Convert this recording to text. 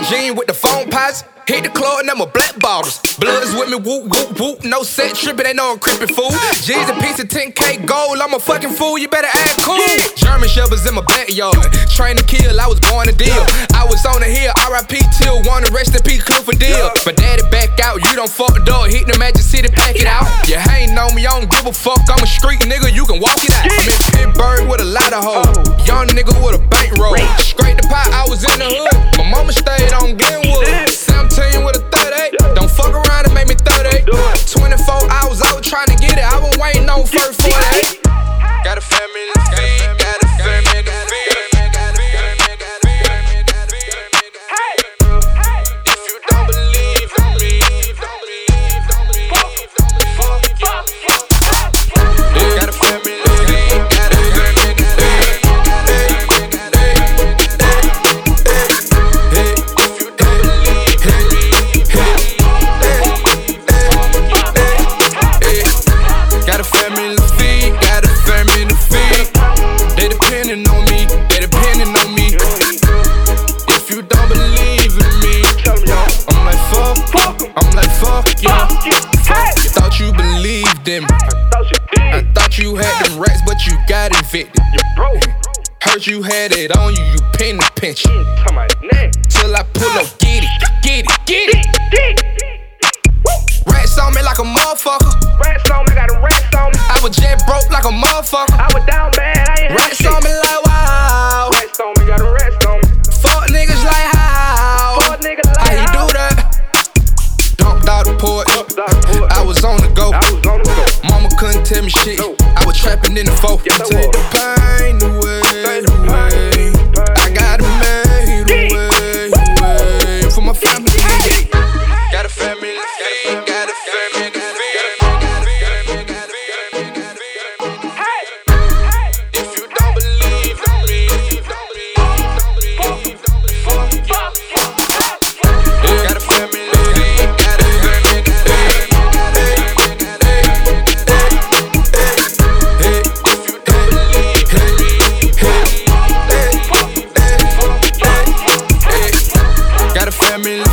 jean with the phone pots. Hit the club and them a black bottles. Blood is with me, whoop, whoop, whoop. No set trippin', they know I'm crippin' fool. G's a piece of 10K gold, I'm a fucking fool, you better act cool. German Shepherds in my backyard. Train to kill, I was born to deal. I was on the hill, RIP till one, rest in peace, Clifford Deal. But daddy back out, you don't fuck the door. Hit the Magic City, pack it out. You hatin' on me, I don't give a fuck. I'm a street nigga, you can walk it out. I'm in Pittsburgh with a lot of hoes. Young nigga with a bankroll. Scrape the pot, I was in the hood. My mama stayed on Glenwood. 17 with a 38. Don't fuck around and make me 38. 24 hours, I was trying to get it. I was waiting on first 48. Got a family to feed, got a family to feed. If you don't believe in me, got a family to feed, got a family to feed. Got a family to feed, got a family to feed. They depending on me, they depending on me. If you don't believe in me, I'm like fuck yeah. Thought you believed in me. I thought you had them rats, but you got evicted. Heard you had it on you, you pin the pension. Till I pull up, get it. Rats on me like a motherfucker. Rats on me, got a rats on me. I was jet broke like a motherfucker. I was down bad, I ain't had Rats shit. on me like wow. Rats on me, got a rats on me. Fuck niggas like how. Fuck niggas like how you how. do that? Dumped out the porch. I was on the go. Mama couldn't tell me shit. I was trapping in the folk. Yes, I Take the pain away. I got it made away for my family. Got a family to feed, got a family to feed. If you don't believe in me, got a family to feed, got a family to feed. If you don't believe in me, got a family.